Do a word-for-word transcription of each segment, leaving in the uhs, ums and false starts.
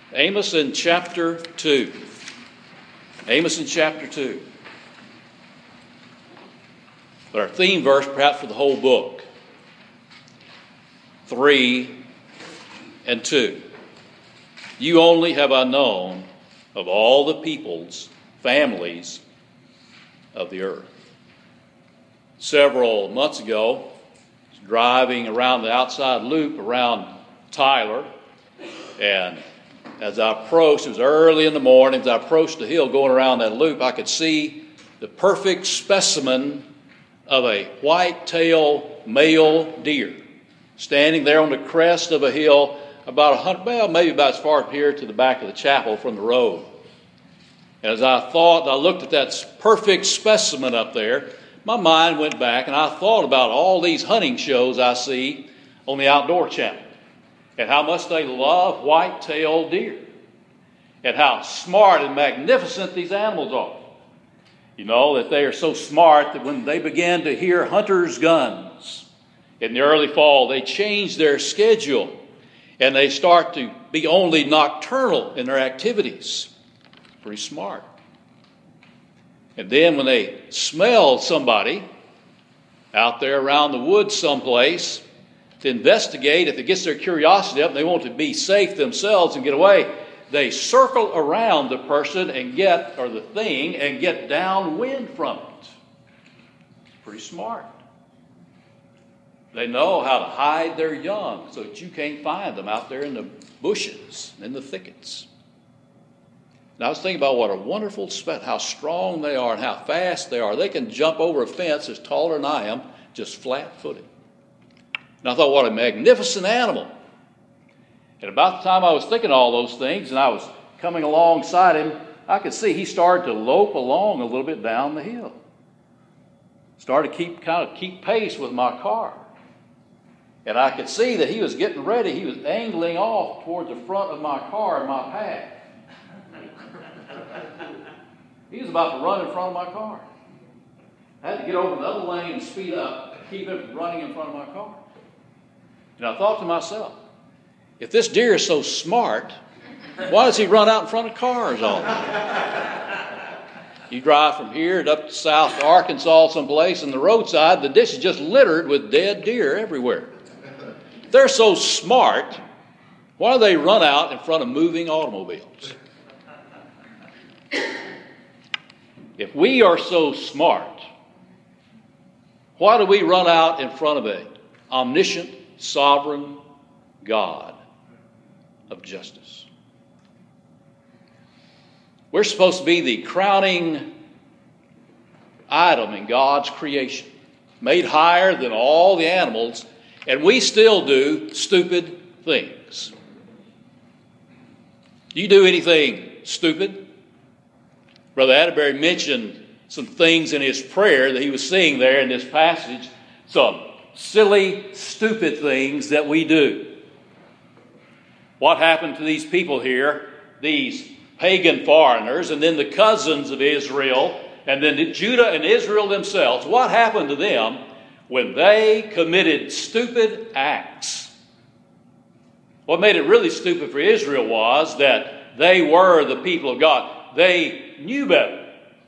Amos in chapter two. Amos in chapter two. But our theme verse, perhaps for the whole book, three and two. You only have I known of all the peoples, families of the earth. Several months ago, I was driving around the outside loop around Tyler, and as I approached, it was early in the morning, as I approached the hill going around that loop, I could see the perfect specimen of a white-tailed male deer standing there on the crest of a hill about a hundred, well, maybe about as far up here to the back of the chapel from the road. And as I thought, I looked at that perfect specimen up there, my mind went back and I thought about all these hunting shows I see on the Outdoor Channel and how much they love white-tailed deer and how smart and magnificent these animals are. You know, that they are so smart that when they begin to hear hunters' guns in the early fall, they change their schedule and they start to be only nocturnal in their activities. Pretty smart. And then when they smell somebody out there around the woods someplace to investigate, if it gets their curiosity up and they want to be safe themselves and get away, they circle around the person and get, or the thing, and get downwind from it. Pretty smart. They know how to hide their young so that you can't find them out there in the bushes, in the thickets. And I was thinking about what a wonderful, how strong they are and how fast they are. They can jump over a fence as taller than I am, just flat-footed. And I thought, what a magnificent animal. And about the time I was thinking all those things and I was coming alongside him, I could see he started to lope along a little bit down the hill. Started to keep kind of keep pace with my car. And I could see that he was getting ready. He was angling off toward the front of my car in my path. He was about to run in front of my car. I had to get over the other lane and speed up to keep him from running in front of my car. And I thought to myself, if this deer is so smart, why does he run out in front of cars all the time? You drive from here to up to south to Arkansas someplace, and the roadside, the ditch is just littered with dead deer everywhere. If they're so smart, why do they run out in front of moving automobiles? If we are so smart, why do we run out in front of an omniscient, sovereign God of justice? We're supposed to be the crowning item in God's creation, made higher than all the animals, and we still do stupid things. Do you do anything stupid? Brother Atterbury mentioned some things in his prayer that he was seeing there in this passage, some silly, stupid things that we do. What happened to these people here, these pagan foreigners, and then the cousins of Israel, and then Judah and Israel themselves? What happened to them when they committed stupid acts? What made it really stupid for Israel was that they were the people of God. They knew better.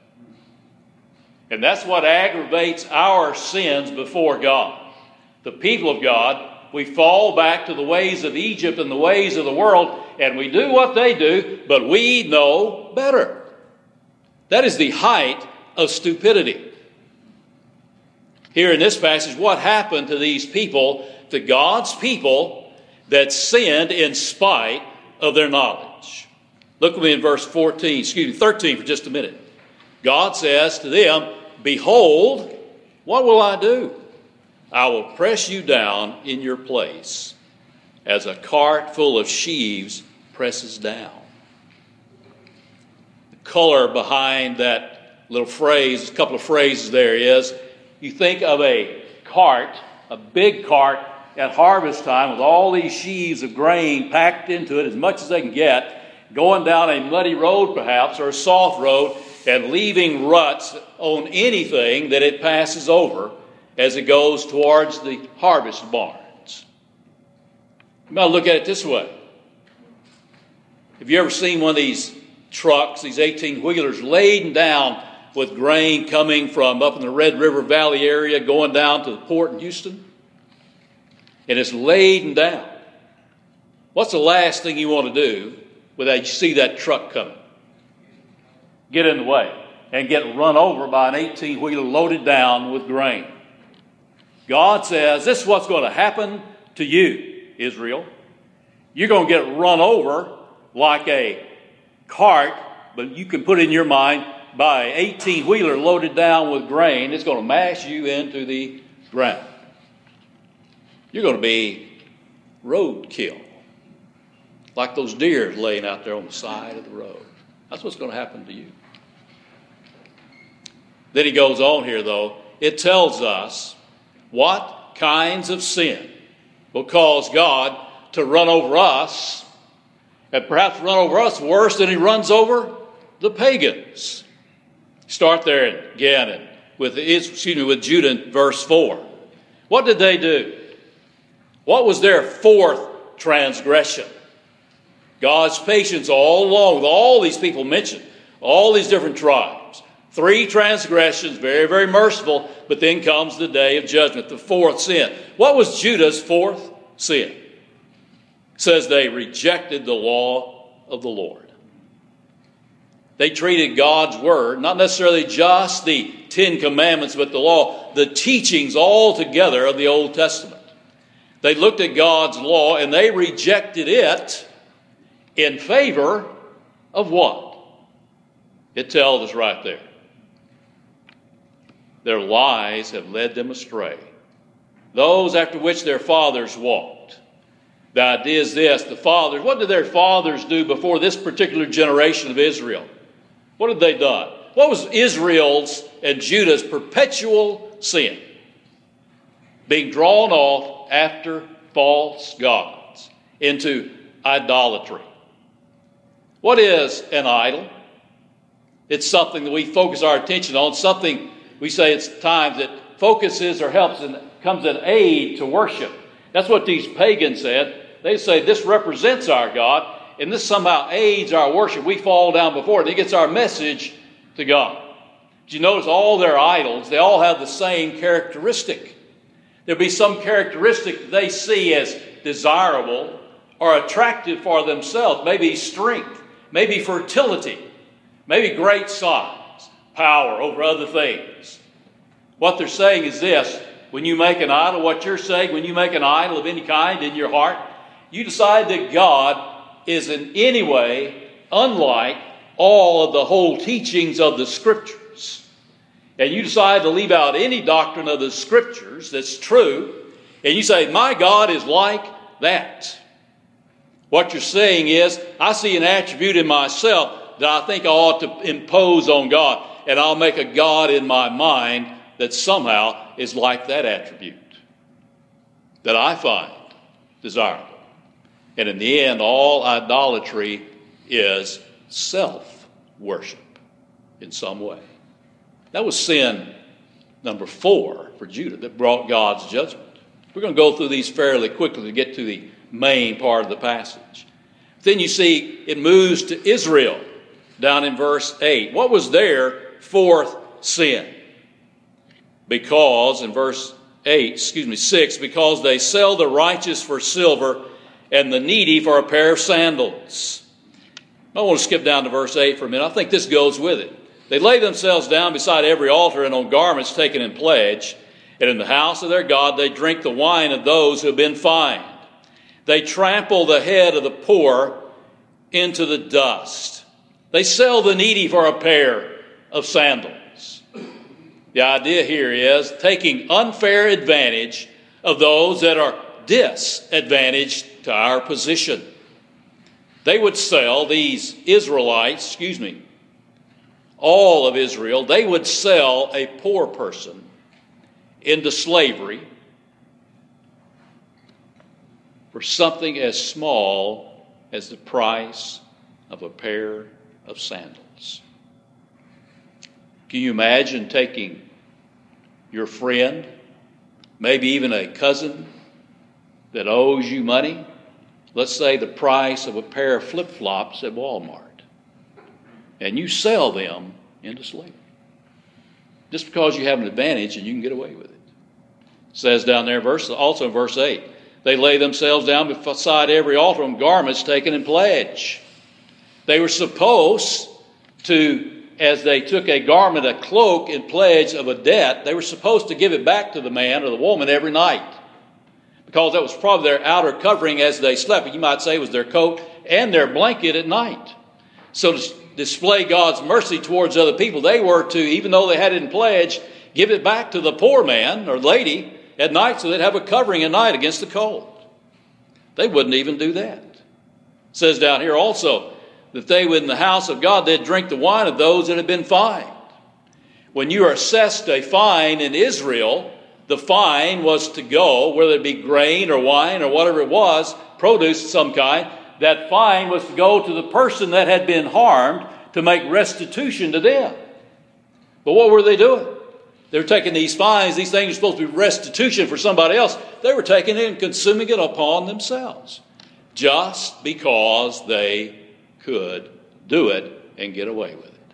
And that's what aggravates our sins before God. The people of God, we fall back to the ways of Egypt and the ways of the world, and we do what they do, but we know better. That is the height of stupidity. Here in this passage, what happened to these people, to God's people that sinned in spite of their knowledge? Look with me in verse fourteen, excuse me, thirteen for just a minute. God says to them, behold, what will I do? I will press you down in your place as a cart full of sheaves presses down. The color behind that little phrase, a couple of phrases there is, you think of a cart, a big cart at harvest time with all these sheaves of grain packed into it as much as they can get, going down a muddy road perhaps, or a soft road, and leaving ruts on anything that it passes over as it goes towards the harvest barns. You might look at it this way. Have you ever seen one of these trucks, these eighteen-wheelers, laden down with grain coming from up in the Red River Valley area going down to the port in Houston? And it's laden down. What's the last thing you want to do when you see that truck coming? Get in the way and get run over by an eighteen-wheeler loaded down with grain. God says, this is what's going to happen to you, Israel. You're going to get run over like a cart, but you can put in your mind, by an eighteen-wheeler loaded down with grain. It's going to mash you into the ground. You're going to be roadkill, like those deer laying out there on the side of the road. That's what's going to happen to you. Then he goes on here, though. It tells us what kinds of sin will cause God to run over us, and perhaps run over us worse than he runs over the pagans. Start there again and with excuse me with Judah in verse four. What did they do? What was their fourth transgression? God's patience all along with all these people mentioned, all these different tribes. Three transgressions, very, very merciful, but then comes the day of judgment, the fourth sin. What was Judah's fourth sin? It says they rejected the law of the Lord. They treated God's word, not necessarily just the Ten Commandments, but the law, the teachings altogether of the Old Testament. They looked at God's law and they rejected it in favor of what? It tells us right there. Their lies have led them astray. Those after which their fathers walked. The idea is this, the fathers, what did their fathers do before this particular generation of Israel? What had they done? What was Israel's and Judah's perpetual sin? Being drawn off after false gods, into idolatry. What is an idol? It's something that we focus our attention on, something we say it's times that focuses or helps and comes an aid to worship. That's what these pagans said. They say this represents our God, and this somehow aids our worship. We fall down before it, and it gets our message to God. Did you notice all their idols, they all have the same characteristic. There'll be some characteristic that they see as desirable or attractive for themselves. Maybe strength, maybe fertility, maybe great size, power over other things. What they're saying is this: when you make an idol, what you're saying, when you make an idol of any kind in your heart, you decide that God is in any way unlike all of the whole teachings of the Scriptures. And you decide to leave out any doctrine of the Scriptures that's true, and you say, my God is like that. What you're saying is, I see an attribute in myself that I think I ought to impose on God, and I'll make a God in my mind that somehow is like that attribute that I find desirable. And in the end, all idolatry is self-worship in some way. That was sin number four for Judah that brought God's judgment. We're going to go through these fairly quickly to get to the main part of the passage. Then you see it moves to Israel down in verse eight. What was their fourth sin? Because, in verse eight, excuse me, six, because they sell the righteous for silver and the needy for a pair of sandals. I want to skip down to verse eight for a minute. I think this goes with it. They lay themselves down beside every altar and on garments taken in pledge, and in the house of their God they drink the wine of those who have been fined. They trample the head of the poor into the dust. They sell the needy for a pair of sandals. The idea here is taking unfair advantage of those that are disadvantaged to our position. They would sell these Israelites, excuse me, all of Israel, they would sell a poor person into slavery for something as small as the price of a pair of sandals. Can you imagine taking your friend, maybe even a cousin that owes you money, let's say the price of a pair of flip-flops at Walmart, and you sell them into slavery. Just because you have an advantage and you can get away with it. It says down there, verse, also in verse eight, they lay themselves down beside every altar on garments taken in pledge. They were supposed to, as they took a garment, a cloak in pledge of a debt, they were supposed to give it back to the man or the woman every night. Because that was probably their outer covering as they slept. You might say it was their coat and their blanket at night. So to display God's mercy towards other people, they were to, even though they had it in pledge, give it back to the poor man or lady at night so they'd have a covering at night against the cold. They wouldn't even do that. It says down here also that they would, in the house of God, they'd drink the wine of those that had been fined. When you are assessed a fine in Israel, the fine was to go, whether it be grain or wine or whatever it was, produce of some kind, that fine was to go to the person that had been harmed to make restitution to them. But what were they doing? They were taking these fines, these things are supposed to be restitution for somebody else. They were taking it and consuming it upon themselves just because they could do it and get away with it.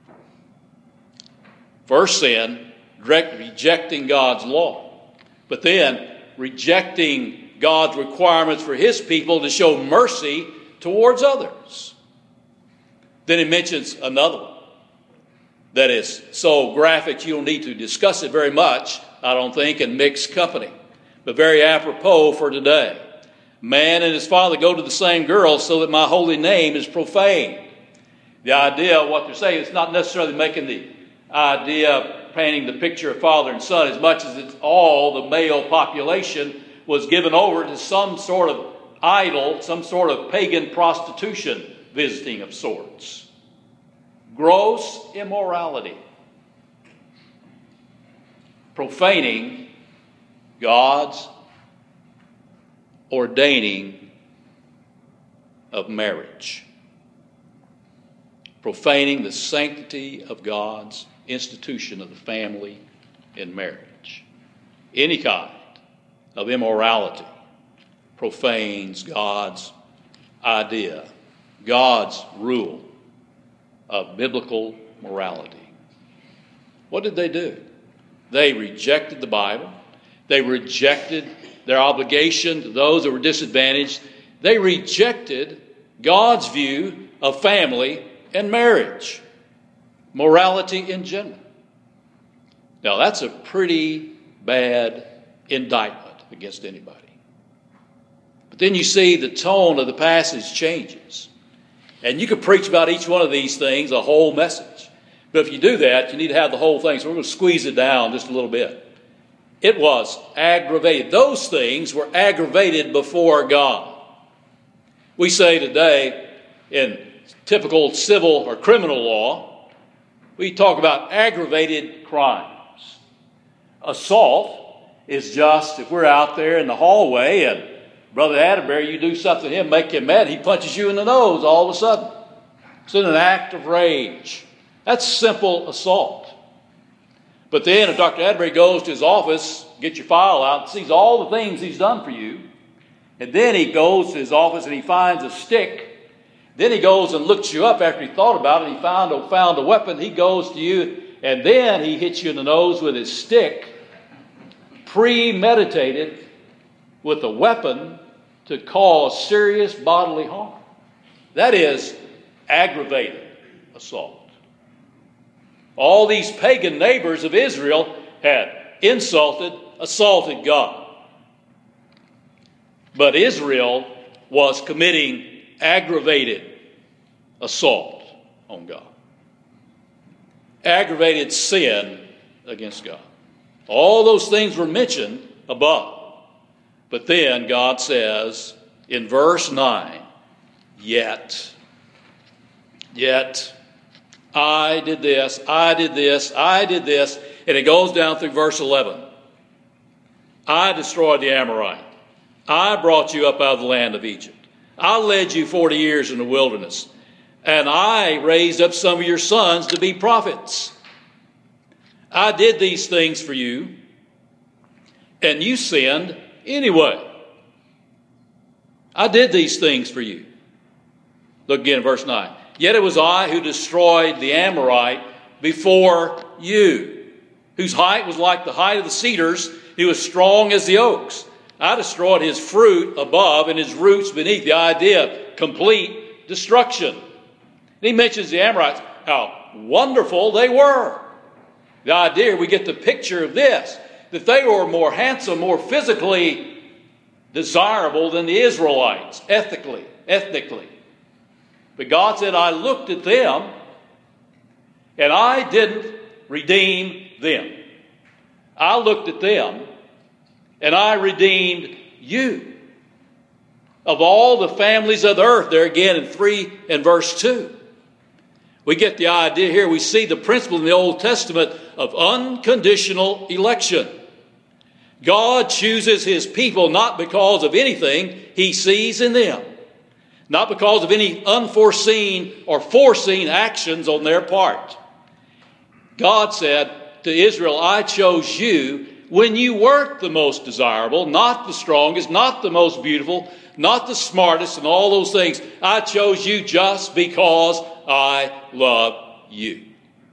First sin, direct rejecting God's law, but then rejecting God's requirements for his people to show mercy towards others. Then he mentions another one that is so graphic you don't need to discuss it very much, I don't think, in mixed company, but very apropos for today. Man and his father go to the same girl so that my holy name is profaned. The idea of what they're saying, it's not necessarily making the idea, painting the picture of father and son, as much as it's all the male population was given over to some sort of idol, some sort of pagan prostitution visiting of sorts. Gross immorality. Profaning God's ordaining of marriage. Profaning the sanctity of God's institution of the family and marriage. Any kind of immorality profanes God's idea, God's rule of biblical morality. What did they do? They rejected the Bible. They rejected their obligation to those that were disadvantaged. They rejected God's view of family and marriage, morality in general. Now, that's a pretty bad indictment against anybody. But then you see the tone of the passage changes. And you could preach about each one of these things, a whole message. But if you do that, you need to have the whole thing. So we're going to squeeze it down just a little bit. It was aggravated. Those things were aggravated before God. We say today in typical civil or criminal law, we talk about aggravated crimes. Assault is just if we're out there in the hallway and Brother Atterbury, you do something to him, make him mad, he punches you in the nose all of a sudden. It's in an act of rage. That's simple assault. But then if Doctor Atterbury goes to his office, get your file out, and sees all the things he's done for you, and then he goes to his office and he finds a stick, then he goes and looks you up after he thought about it, and he found a, found a weapon, he goes to you, and then he hits you in the nose with his stick, premeditated with a weapon to cause serious bodily harm. That is aggravated assault. All these pagan neighbors of Israel had insulted, assaulted God. But Israel was committing aggravated assault on God. Aggravated sin against God. All those things were mentioned above. But then God says in verse nine, yet, yet, I did this, I did this, I did this. And it goes down through verse eleven. I destroyed the Amorite. I brought you up out of the land of Egypt. I led you forty years in the wilderness. And I raised up some of your sons to be prophets. I did these things for you. And you sinned anyway. I did these things for you. Look again at verse nine. Yet it was I who destroyed the Amorite before you, whose height was like the height of the cedars. He was strong as the oaks. I destroyed his fruit above and his roots beneath. The idea of complete destruction. And he mentions the Amorites, how wonderful they were. The idea, we get the picture of this, that they were more handsome, more physically desirable than the Israelites, ethically, ethnically. But God said, I looked at them and I didn't redeem them. I looked at them and I redeemed you. Of all the families of the earth, there again in three and verse two. We get the idea here. We see the principle in the Old Testament of unconditional election. God chooses his people not because of anything he sees in them. Not because of any unforeseen or foreseen actions on their part. God said to Israel, I chose you when you weren't the most desirable, not the strongest, not the most beautiful, not the smartest, and all those things. I chose you just because I love you.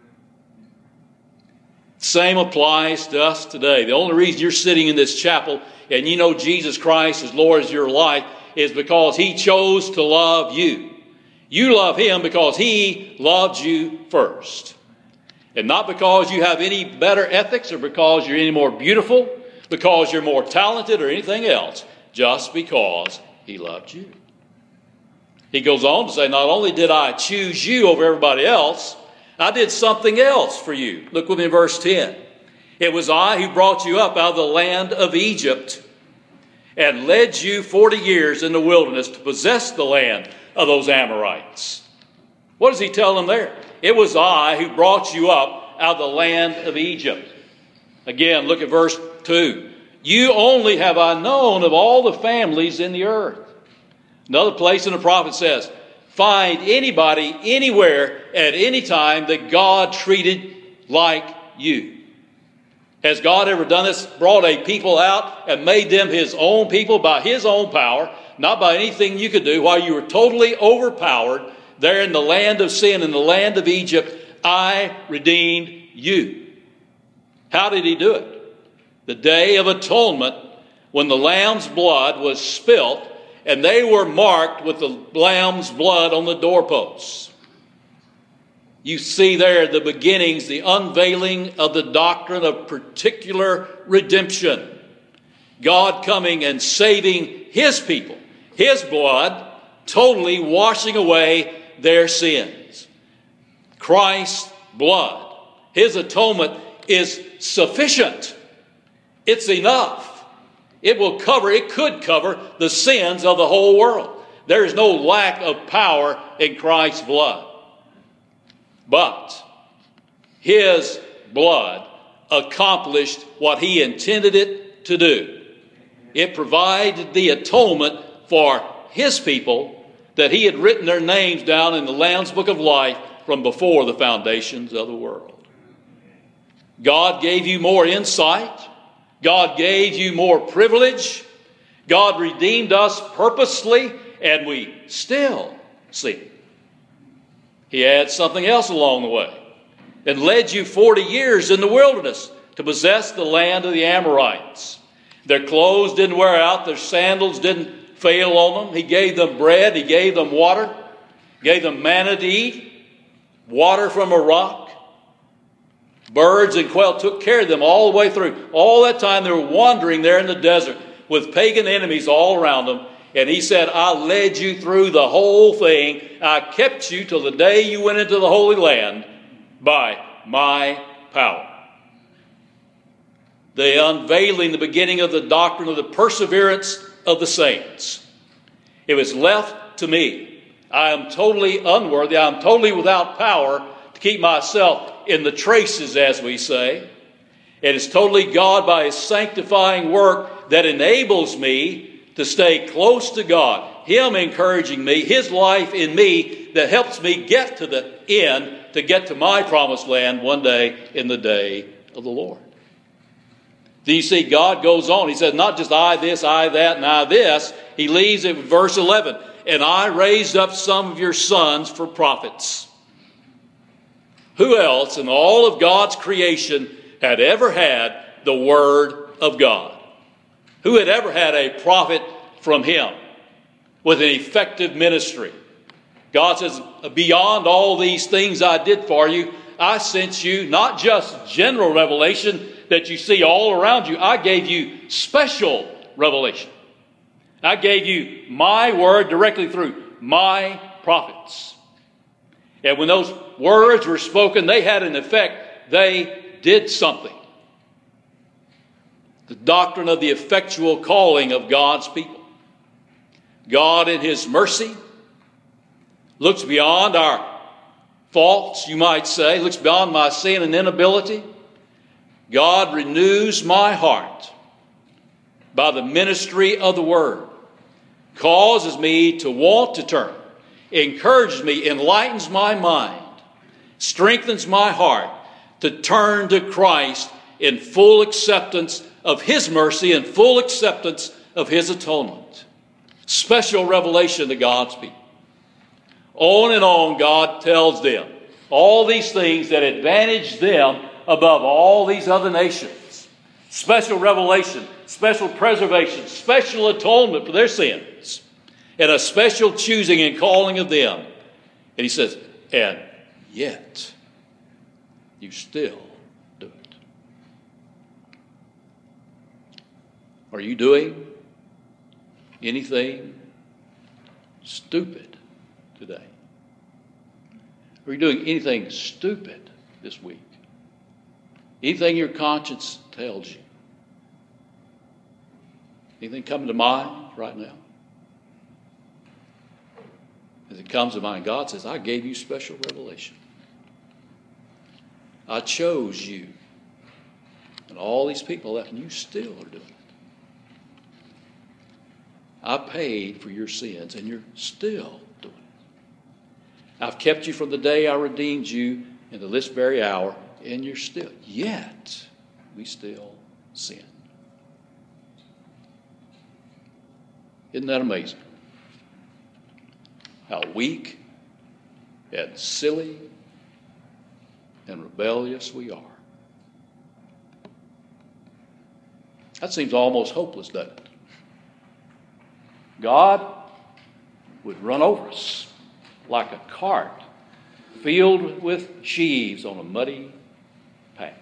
Same applies to us today. The only reason you're sitting in this chapel and you know Jesus Christ as Lord of your life is because he chose to love you. You love him because he loved you first. And not because you have any better ethics or because you're any more beautiful, because you're more talented or anything else, just because he loved you. He goes on to say, not only did I choose you over everybody else, I did something else for you. Look with me in verse ten. It was I who brought you up out of the land of Egypt and led you forty years in the wilderness to possess the land of those Amorites. What does he tell them there? It was I who brought you up out of the land of Egypt. Again, look at verse two. You only have I known of all the families in the earth. Another place in the prophet says, find anybody, anywhere, at any time that God treated like you. Has God ever done this? Brought a people out and made them his own people by his own power, not by anything you could do, while you were totally overpowered there in the land of sin, in the land of Egypt. I redeemed you. How did he do it? The day of atonement, when the lamb's blood was spilt, and they were marked with the lamb's blood on the doorposts. You see there the beginnings, the unveiling of the doctrine of particular redemption. God coming and saving his people, his blood, totally washing away their sins. Christ's blood, his atonement is sufficient. It's enough. It will cover, it could cover the sins of the whole world. There is no lack of power in Christ's blood. But his blood accomplished what he intended it to do. It provided the atonement for his people that he had written their names down in the Lamb's Book of Life from before the foundations of the world. God gave you more insight. God gave you more privilege. God redeemed us purposely, and we still sin. He adds something else along the way and led you forty years in the wilderness to possess the land of the Amorites. Their clothes didn't wear out. Their sandals didn't fail on them. He gave them bread. He gave them water. Gave them manna to eat. Water from a rock. Birds and quail took care of them all the way through. All that time they were wandering there in the desert with pagan enemies all around them. And he said, I led you through the whole thing. I kept you till the day you went into the Holy Land by my power. The unveiling, the beginning of the doctrine of the perseverance of the saints. It was left to me. I am totally unworthy. I am totally without power to keep myself in the traces, as we say. It is totally God by his sanctifying work that enables me to stay close to God. Him encouraging me, his life in me that helps me get to the end, to get to my promised land one day in the day of the Lord. Then you see God goes on. He says, not just I this, I that, and I this. He leaves it with verse eleven. And I raised up some of your sons for prophets. Who else in all of God's creation had ever had the Word of God? Who had ever had a prophet from Him with an effective ministry? God says, beyond all these things I did for you, I sent you not just general revelation that you see all around you. I gave you special revelation. I gave you my word directly through my prophets. And when those words were spoken, they had an effect. They did something. The doctrine of the effectual calling of God's people. God in His mercy looks beyond our faults, you might say, looks beyond my sin and inability. God renews my heart by the ministry of the Word, causes me to want to turn, encourages me, enlightens my mind, strengthens my heart to turn to Christ in full acceptance of His mercy and full acceptance of His atonement. Special revelation to God's people. On and on, God tells them all these things that advantage them above all these other nations. Special revelation, special preservation, special atonement for their sins, and a special choosing and calling of them. And He says, and yet you still do it. Are you doing anything stupid today? Are you doing anything stupid this week? Anything your conscience tells you? Anything coming to mind right now? As it comes to mind, God says, I gave you special revelation. I chose you. And all these people left, and you still are doing it. I paid for your sins, and you're still doing it. I've kept you from the day I redeemed you into this very hour, and you're still, yet we still sin. Isn't that amazing? How weak and silly and rebellious we are. That seems almost hopeless, doesn't it? God would run over us like a cart filled with sheaves on a muddy path.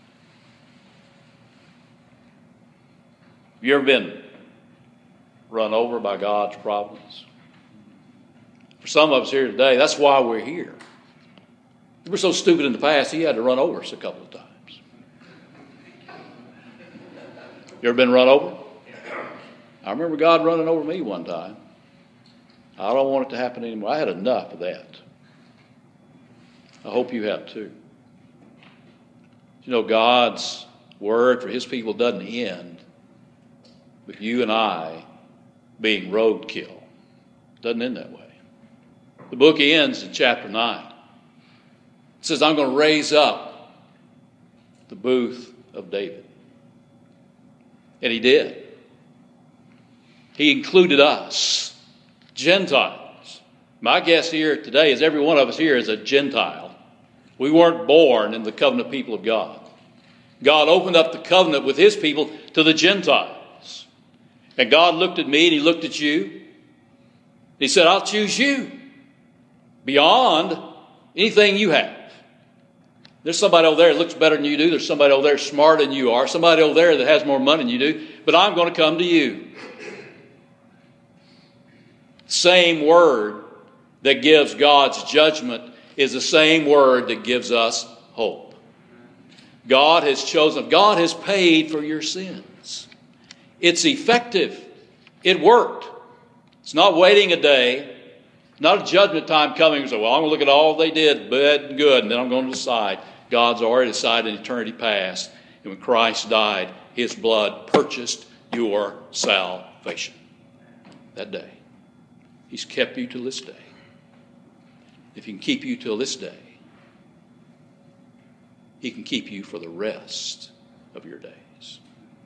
Have you ever been run over by God's providence? For some of us here today, that's why we're here. We were so stupid in the past, He had to run over us a couple of times. You ever been run over? I remember God running over me one time. I don't want it to happen anymore. I had enough of that. I hope you have too. You know, God's word for His people doesn't end with you and I being roadkill. It doesn't end that way. The book ends in chapter nine. It says, I'm going to raise up the booth of David. And He did. He included us, Gentiles. My guess here today is every one of us here is a Gentile. We weren't born in the covenant people of God. God opened up the covenant with His people to the Gentiles. And God looked at me and He looked at you. He said, I'll choose you beyond anything you have. There's somebody over there that looks better than you do. There's somebody over there smarter than you are. Somebody over there that has more money than you do. But I'm going to come to you. Same word that gives God's judgment is the same word that gives us hope. God has chosen, God has paid for your sins. It's effective. It worked. It's not waiting a day, not a judgment time coming and say, well, I'm going to look at all they did, bad and good, and then I'm going to decide. God's already decided in eternity past, and when Christ died, His blood purchased your salvation. That day. He's kept you till this day. If He can keep you till this day, He can keep you for the rest of your days.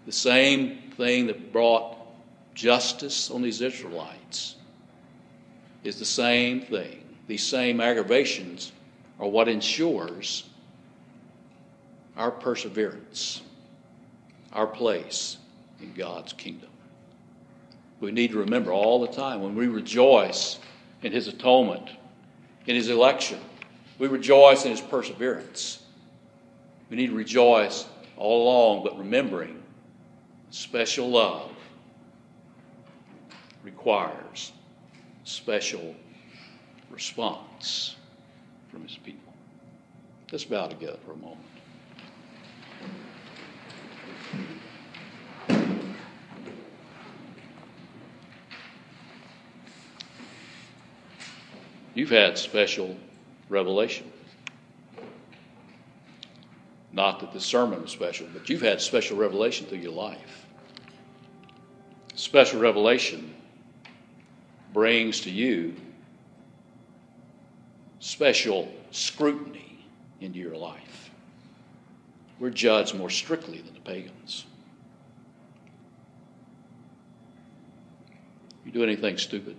The same thing that brought justice on these Israelites is the same thing. These same aggravations are what ensures our perseverance, our place in God's kingdom. We need to remember all the time when we rejoice in his atonement, in his election, we rejoice in his perseverance. We need to rejoice all along, but remembering special love requires special response from his people. Let's bow together for a moment. You've had special revelation. Not that the sermon was special, but you've had special revelation through your life. Special revelation brings to you special scrutiny into your life. We're judged more strictly than the pagans. You do anything stupid,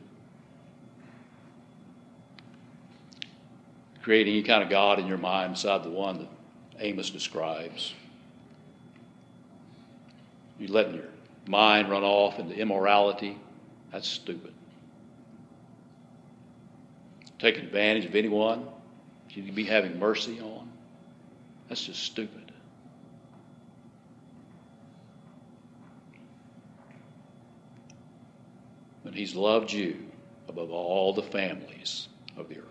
create any kind of God in your mind beside the one that Amos describes. You letting your mind run off into immorality, that's stupid. Taking advantage of anyone you can be having mercy on, that's just stupid. But he's loved you above all the families of the earth.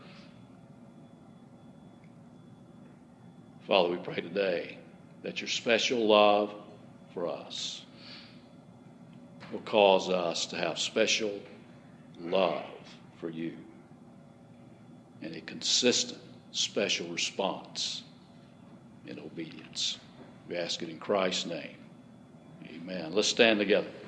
Father, we pray today that your special love for us will cause us to have special love for you and a consistent special response in obedience. We ask it in Christ's name. Amen. Let's stand together.